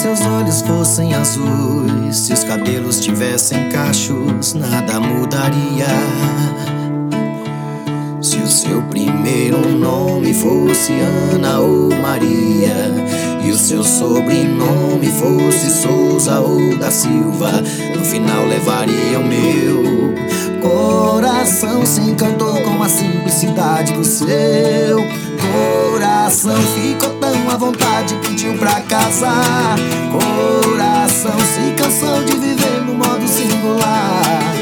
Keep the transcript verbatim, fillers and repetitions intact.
seus olhos fossem azuis, se os cabelos tivessem cachos, nada mudaria. Se o seu primeiro nome fosse Ana ou Maria, e o seu sobrenome fosse Souza ou da Silva, no final levaria o meu coração. Se encantou com a simplicidade do seu coração, ficou tão à vontade, pediu pra casar. Coração se cansou de viver no modo singular.